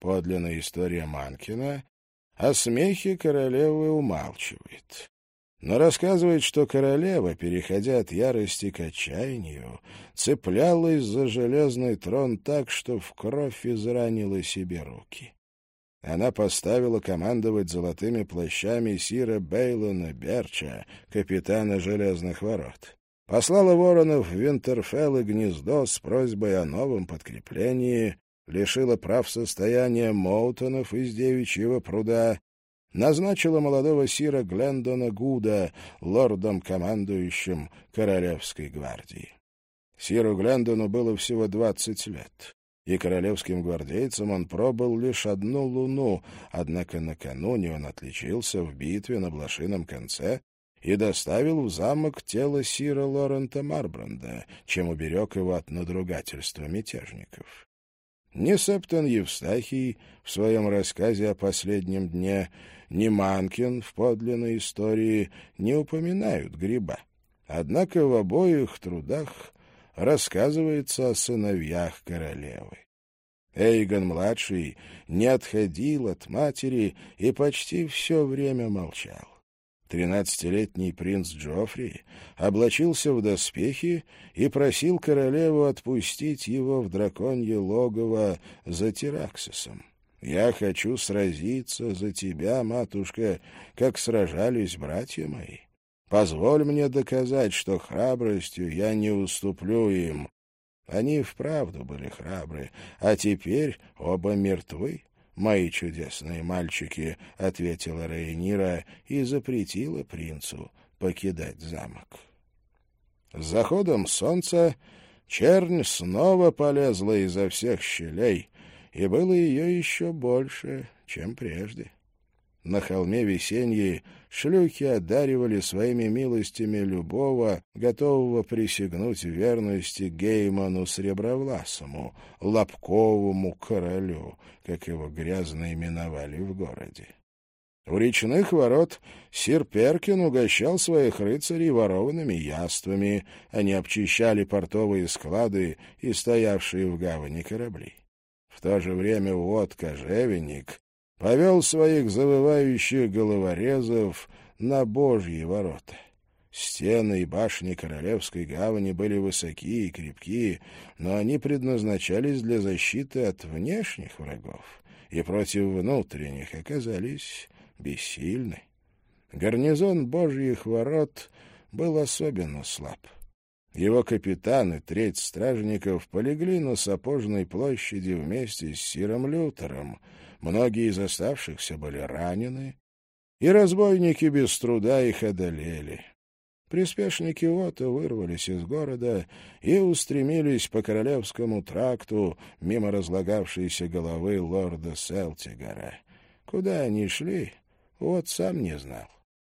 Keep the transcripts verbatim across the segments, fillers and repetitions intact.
подлинная история Манкина, о смехе королевы умалчивает. Но рассказывает, что королева, переходя от ярости к отчаянию, цеплялась за железный трон так, что в кровь изранила себе руки. Она поставила командовать золотыми плащами сира Бейлона Берча, капитана Железных ворот. Послала воронов в Винтерфелл и Гнездо с просьбой о новом подкреплении, лишила прав состояния Моутонов из Девичьего пруда, назначила молодого сира Глендона Гуда лордом-командующим Королевской гвардии. Сиру Глендону было всего двадцать лет, и королевским гвардейцем он пробыл лишь одну луну, однако накануне он отличился в битве на Блошином конце и доставил в замок тело сира Лорента Марбранда, чем уберег его от надругательства мятежников. Ни Септон Евстахий в своем рассказе о последнем дне, ни Манкин в подлинной истории не упоминают гриба. Однако в обоих трудах рассказывается о сыновьях королевы. Эйгон-младший не отходил от матери и почти все время молчал. Тринадцатилетний принц Джоффри облачился в доспехи и просил королеву отпустить его в драконье логово за Тираксисом. «Я хочу сразиться за тебя, матушка, как сражались братья мои. Позволь мне доказать, что храбростью я не уступлю им». Они вправду были храбры, а теперь оба мертвы. «Мои чудесные мальчики», — ответила Рейнира и запретила принцу покидать замок. С заходом солнца чернь снова полезла изо всех щелей, и было ее еще больше, чем прежде. На холме Весенье шлюхи одаривали своими милостями любого, готового присягнуть в верности Гейману Сребровласому, Лобковому королю, как его грязно именовали в городе. У речных ворот сир Перкин угощал своих рыцарей ворованными яствами, они обчищали портовые склады и стоявшие в гавани корабли. В то же время Уот Кожевенник повел своих завывающих головорезов на Божьи ворота. Стены и башни Королевской гавани были высокие и крепкие, но они предназначались для защиты от внешних врагов и против внутренних оказались бессильны. Гарнизон Божьих ворот был особенно слаб. Его капитан и треть стражников полегли на Сапожной площади вместе с сиром Лютером, многие из оставшихся были ранены, и разбойники без труда их одолели. Приспешники Ота вырвались из города и устремились по Королевскому тракту мимо разлагавшейся головы лорда Селтигара. Куда они шли, От сам не знал.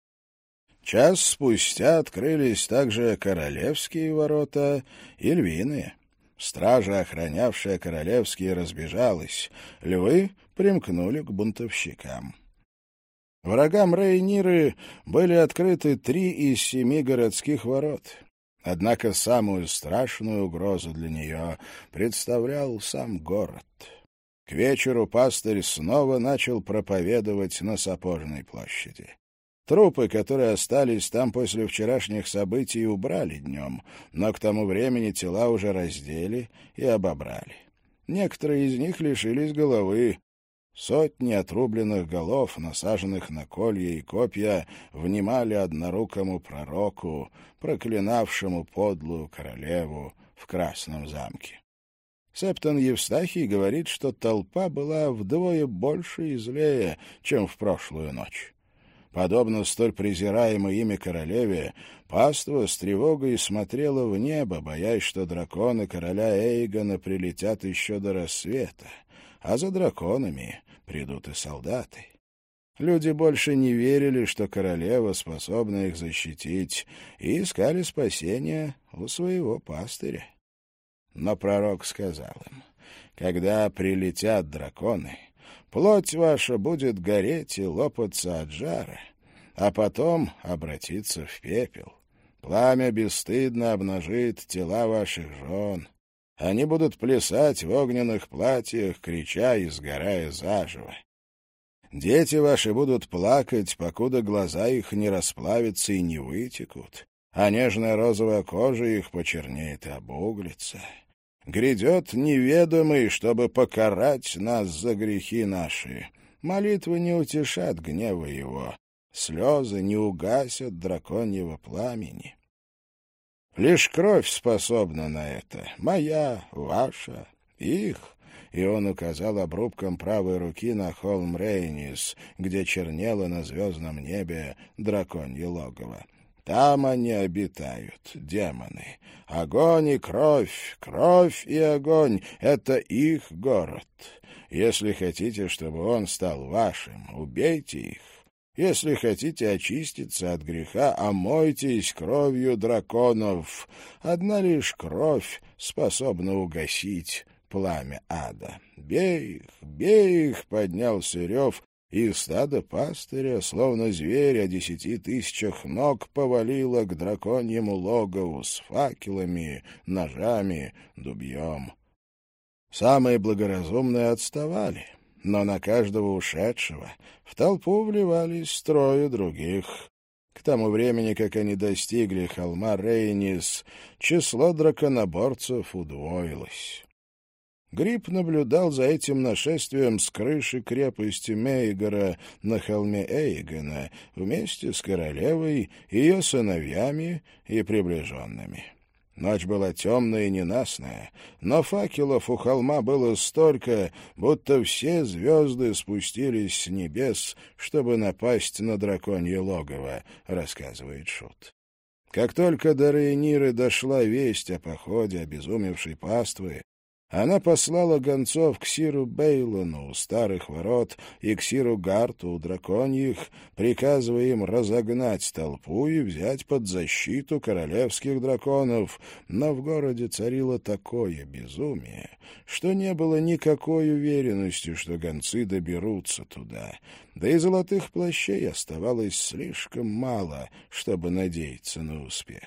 Час спустя открылись также Королевские ворота и Львиные. Стража, охранявшая Королевские, разбежалась. Львы примкнули к бунтовщикам. Врагам Рейниры были открыты три из семи городских ворот. Однако самую страшную угрозу для нее представлял сам город. К вечеру пастырь снова начал проповедовать на Сапожной площади. Трупы, которые остались там после вчерашних событий, убрали днем, но к тому времени тела уже раздели и обобрали. Некоторые из них лишились головы. Сотни отрубленных голов, насаженных на колья и копья, внимали однорукому пророку, проклинавшему подлую королеву в Красном замке. Септон Евстахий говорит, что толпа была вдвое больше и злее, чем в прошлую ночь. Подобно столь презираемой ими королеве, паства с тревогой смотрела в небо, боясь, что драконы короля Эйгона прилетят еще до рассвета, а за драконами придут и солдаты. Люди больше не верили, что королева способна их защитить, и искали спасения у своего пастыря. Но пророк сказал им: «Когда прилетят драконы, плоть ваша будет гореть и лопаться от жара, а потом обратиться в пепел. Пламя бесстыдно обнажит тела ваших жен. Они будут плясать в огненных платьях, крича и сгорая заживо. Дети ваши будут плакать, покуда глаза их не расплавятся и не вытекут, а нежная розовая кожа их почернеет и обуглится. Грядет неведомый, чтобы покарать нас за грехи наши. Молитвы не утешат гнева его, слезы не угасят драконьего пламени. Лишь кровь способна на это, моя, ваша, их». И он указал обрубком правой руки на холм Рейнис, где чернело на звездном небе драконье логово. Там они обитают, демоны. Огонь и кровь, кровь и огонь — это их город. Если хотите, чтобы он стал вашим, убейте их. Если хотите очиститься от греха, омойтесь кровью драконов. Одна лишь кровь способна угасить пламя ада. «Бей их! Бей их!» — поднялся рев, и стадо пастыря, словно зверь о десяти тысячах ног, повалило к драконьему логову с факелами, ножами, дубьем. Самые благоразумные отставали, но на каждого ушедшего в толпу вливались трое других. К тому времени, как они достигли холма Рейнис, число драконоборцев удвоилось. Гриб наблюдал за этим нашествием с крыши крепости Мейгора на холме Эйгона вместе с королевой, ее сыновьями и приближенными. Ночь была темная и ненастная, но факелов у холма было столько, будто все звезды спустились с небес, чтобы напасть на драконье логово, рассказывает Шут. Как только до Рейниры дошла весть о походе обезумевшей паствы, она послала гонцов к Сиру Бейлону у старых ворот и к Сиру Гарту у драконьих, приказывая им разогнать толпу и взять под защиту королевских драконов. Но в городе царило такое безумие, что не было никакой уверенности, что гонцы доберутся туда. Да и золотых плащей оставалось слишком мало, чтобы надеяться на успех.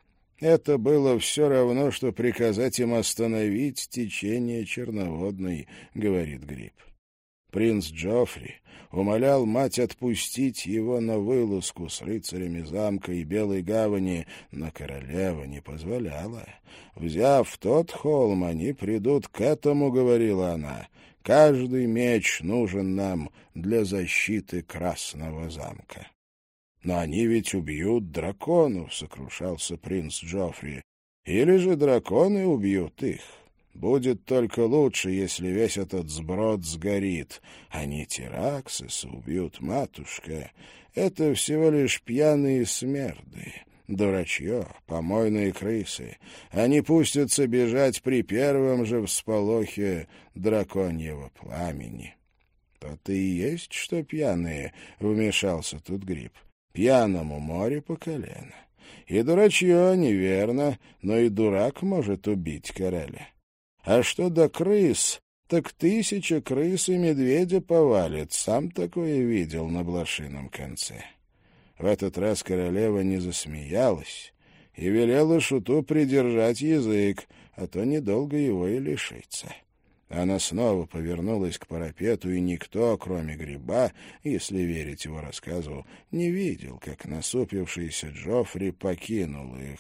Это было все равно, что приказать им остановить течение Черноводной, говорит Гриб. Принц Джоффри умолял мать отпустить его на вылазку с рыцарями замка и Белой гавани, но королева не позволяла. «Взяв тот холм, они придут к этому», — говорила она. «Каждый меч нужен нам для защиты Красного замка». «Но они ведь убьют драконов», — сокрушался принц Джоффри. «Или же драконы убьют их. Будет только лучше, если весь этот сброд сгорит. Они Тераксиса убьют, матушка. Это всего лишь пьяные смерды, дурачье, помойные крысы. Они пустятся бежать при первом же всполохе драконьего пламени». «То-то и есть, что пьяные», — вмешался тут Гриб. «Пьяному море по колено. И дурачье неверно, но и дурак может убить короля. А что до крыс, так тысяча крыс и медведя повалит, сам такое видел на блошином конце». В этот раз королева не засмеялась и велела Шуту придержать язык, а то недолго его и лишится. Она снова повернулась к парапету, и никто, кроме Гриба, если верить его рассказу, не видел, как насупившийся Джоффри покинул их.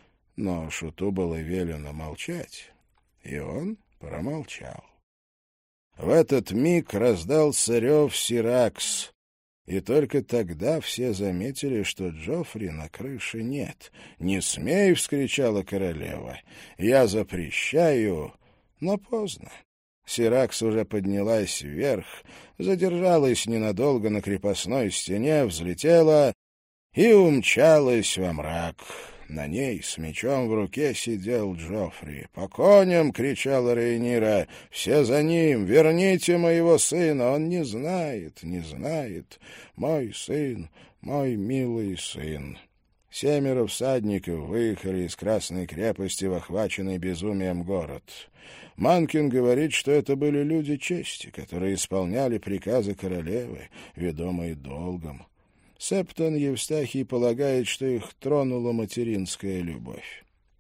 Но Шуту было велено молчать, и он промолчал. В этот миг раздался рев Сиракс, и только тогда все заметили, что Джоффри на крыше нет. «Не смей!» — вскричала королева. «Я запрещаю!» Но поздно. Сиракс уже поднялась вверх, задержалась ненадолго на крепостной стене, взлетела и умчалась во мрак. На ней с мечом в руке сидел Джоффри. «По коням!» — кричала Рейнира. «Все за ним! Верните моего сына! Он не знает, не знает! Мой сын, мой милый сын!» Семеро всадников выехали из Красной крепости в охваченный безумием город. Манкин говорит, что это были люди чести, которые исполняли приказы королевы, ведомые долгом. Септон Евстахий полагает, что их тронула материнская любовь.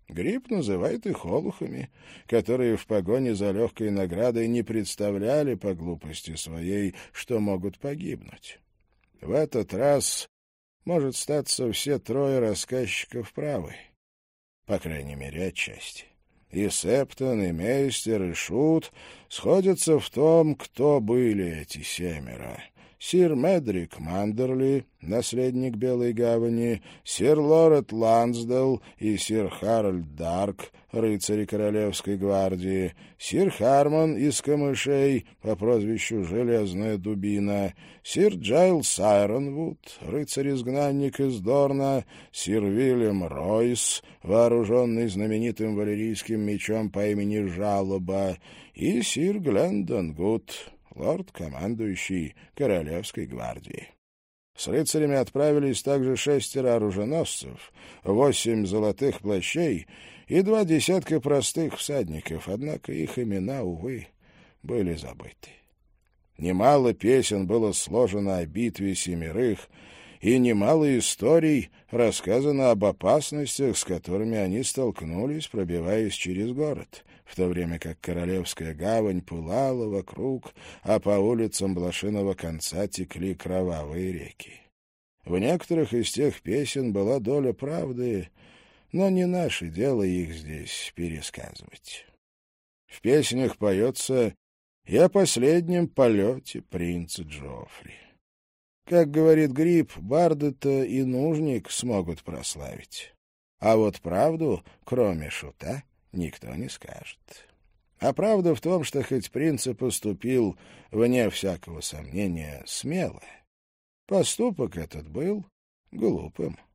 Гриб называет их олухами, которые в погоне за легкой наградой не представляли по глупости своей, что могут погибнуть. В этот раз, может статься, все трое рассказчиков правы, по крайней мере, отчасти. И Септон, и Мейстер, и Шут сходятся в том, кто были эти семеро. Сир Медрик Мандерли, наследник Белой гавани, сир Лорет Лансдell и сир Харальд Дарк, рыцари Королевской гвардии, сир Хармон из Камышей по прозвищу Железная дубина, сир Джайлс Айронвуд, рыцарь-изгнанник из Дорна, сир Вильям Ройс, вооруженный знаменитым валерийским мечом по имени Жалоба, и сир Глендон Гуд, лорд-командующий Королевской гвардии. С рыцарями отправились также шестеро оруженосцев, восемь золотых плащей и два десятка простых всадников, однако их имена, увы, были забыты. Немало песен было сложено о битве семерых, и немало историй рассказано об опасностях, с которыми они столкнулись, пробиваясь через город, в то время как Королевская гавань пылала вокруг, а по улицам Блошиного конца текли кровавые реки. В некоторых из тех песен была доля правды, но не наше дело их здесь пересказывать. В песнях поется и о последнем полете принца Джоффри. Как говорит Гриб, барды-то и нужник смогут прославить. А вот правду, кроме Шута, никто не скажет. А правда в том, что хоть принц и поступил, вне всякого сомнения, смело, поступок этот был глупым.